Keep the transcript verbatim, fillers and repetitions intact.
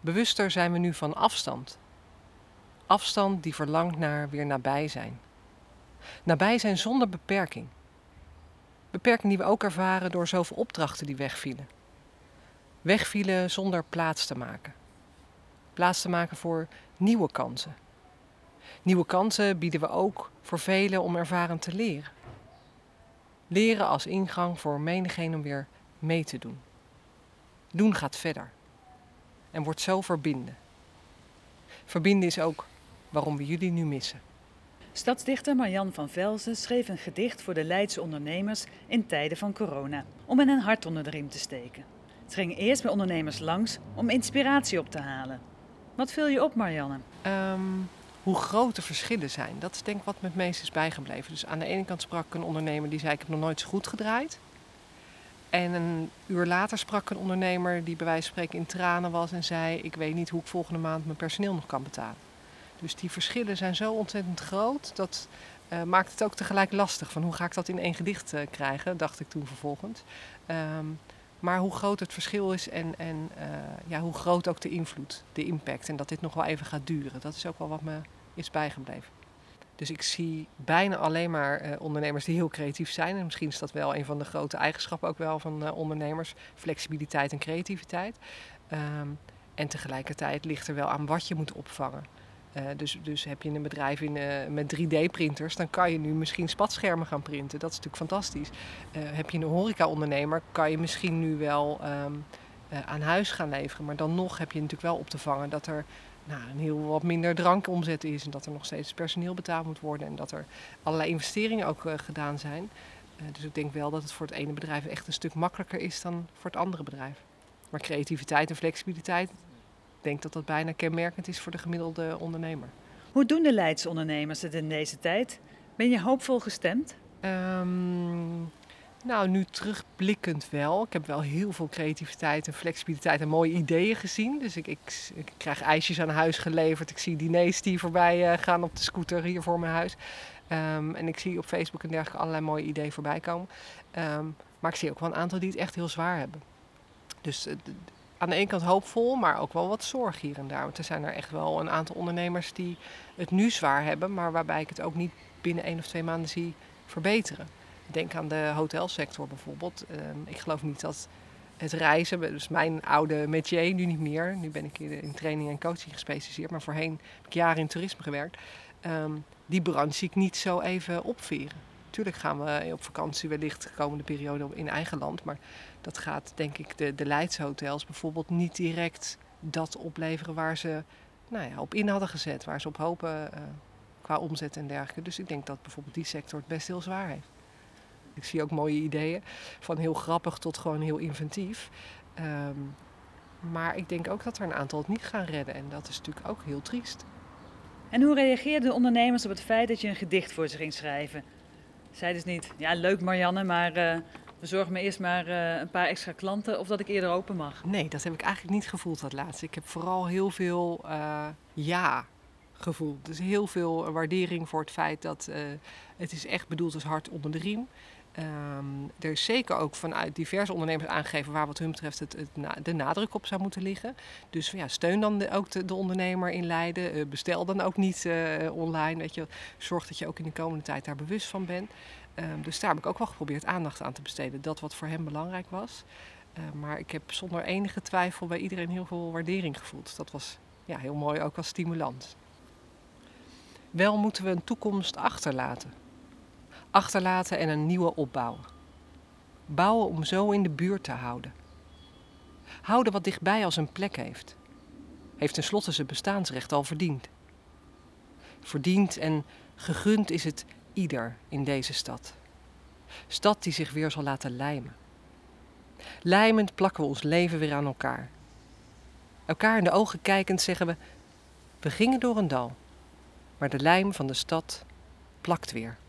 Bewuster zijn we nu van afstand. Afstand die verlangt naar weer nabij zijn. Nabij zijn zonder beperking. Beperking die we ook ervaren door zoveel opdrachten die wegvielen. Wegvielen zonder plaats te maken. Plaats te maken voor nieuwe kansen. Nieuwe kansen bieden we ook voor velen om ervaren te leren. Leren als ingang voor menigeen om weer mee te doen. Doen gaat verder. En wordt zo verbinden. Verbinden is ook waarom we jullie nu missen. Stadsdichter Marjan van Velzen schreef een gedicht voor de Leidse ondernemers in tijden van corona, om hen een hart onder de riem te steken. Ze ging eerst bij ondernemers langs om inspiratie op te halen. Wat viel je op, Marianne? Um, hoe groot de verschillen zijn, dat is denk ik wat me het meest is bijgebleven. Dus aan de ene kant sprak een ondernemer die zei ik heb nog nooit zo goed gedraaid. En een uur later sprak een ondernemer die bij wijze van spreken in tranen was en zei ik weet niet hoe ik volgende maand mijn personeel nog kan betalen. Dus die verschillen zijn zo ontzettend groot, dat uh, maakt het ook tegelijk lastig. Van hoe ga ik dat in één gedicht uh, krijgen, dacht ik toen vervolgens. Um, maar hoe groot het verschil is en, en uh, ja, hoe groot ook de invloed, de impact. En dat dit nog wel even gaat duren, dat is ook wel wat me is bijgebleven. Dus ik zie bijna alleen maar uh, ondernemers die heel creatief zijn. En misschien is dat wel een van de grote eigenschappen ook wel van uh, ondernemers. Flexibiliteit en creativiteit. Um, en tegelijkertijd ligt er wel aan wat je moet opvangen. Uh, dus, dus heb je een bedrijf in, uh, met drie D-printers, dan kan je nu misschien spatschermen gaan printen. Dat is natuurlijk fantastisch. Uh, heb je een horeca-ondernemer, kan je misschien nu wel um, uh, aan huis gaan leveren. Maar dan nog heb je natuurlijk wel op te vangen dat er nou, een heel wat minder drankomzet is. En dat er nog steeds personeel betaald moet worden. En dat er allerlei investeringen ook uh, gedaan zijn. Uh, dus ik denk wel dat het voor het ene bedrijf echt een stuk makkelijker is dan voor het andere bedrijf. Maar creativiteit en flexibiliteit, ik denk dat dat bijna kenmerkend is voor de gemiddelde ondernemer. Hoe doen de Leidse ondernemers het in deze tijd? Ben je hoopvol gestemd? Um, nou, nu terugblikkend wel. Ik heb wel heel veel creativiteit en flexibiliteit en mooie ideeën gezien. Dus ik, ik, ik krijg ijsjes aan huis geleverd. Ik zie diners die voorbij uh, gaan op de scooter hier voor mijn huis. Um, en ik zie op Facebook en dergelijke allerlei mooie ideeën voorbij komen. Um, maar ik zie ook wel een aantal die het echt heel zwaar hebben. Dus uh, aan de ene kant hoopvol, maar ook wel wat zorg hier en daar. Want er zijn er echt wel een aantal ondernemers die het nu zwaar hebben, maar waarbij ik het ook niet binnen één of twee maanden zie verbeteren. Denk aan de hotelsector bijvoorbeeld. Um, ik geloof niet dat het reizen, dus mijn oude métier, nu niet meer. Nu ben ik in training en coaching gespecialiseerd, maar voorheen heb ik jaren in toerisme gewerkt. Um, die branche zie ik niet zo even opveren. Tuurlijk gaan we op vakantie wellicht de komende periode in eigen land. Maar dat gaat denk ik de, de Leidse hotels bijvoorbeeld niet direct dat opleveren waar ze nou ja, op in hadden gezet. Waar ze op hopen uh, qua omzet en dergelijke. Dus ik denk dat bijvoorbeeld die sector het best heel zwaar heeft. Ik zie ook mooie ideeën. Van heel grappig tot gewoon heel inventief. Um, maar ik denk ook dat er een aantal het niet gaan redden. En dat is natuurlijk ook heel triest. En hoe reageerden de ondernemers op het feit dat je een gedicht voor ze ging schrijven? Zeiden ze niet, ja leuk Marianne, maar uh, we zorgen me eerst maar uh, een paar extra klanten of dat ik eerder open mag? Nee, dat heb ik eigenlijk niet gevoeld dat laatste. Ik heb vooral heel veel uh, ja gevoeld. Dus heel veel waardering voor het feit dat uh, het is echt bedoeld als hart onder de riem. Um, er is zeker ook vanuit diverse ondernemers aangegeven waar wat hun betreft het, het na, de nadruk op zou moeten liggen. Dus ja, steun dan de, ook de, de ondernemer in Leiden. Uh, bestel dan ook niet uh, online. Weet je. Zorg dat je ook in de komende tijd daar bewust van bent. Um, dus daar heb ik ook wel geprobeerd aandacht aan te besteden. Dat wat voor hem belangrijk was. Uh, maar ik heb zonder enige twijfel bij iedereen heel veel waardering gevoeld. Dat was ja, heel mooi ook als stimulans. Wel moeten we een toekomst achterlaten. Achterlaten en een nieuwe opbouwen. Bouwen om zo in de buurt te houden. Houden wat dichtbij als een plek heeft. Heeft tenslotte zijn bestaansrecht al verdiend. Verdiend en gegund is het ieder in deze stad. Stad die zich weer zal laten lijmen. Lijmend plakken we ons leven weer aan elkaar. Elkaar in de ogen kijkend zeggen we, we gingen door een dal, maar de lijm van de stad plakt weer.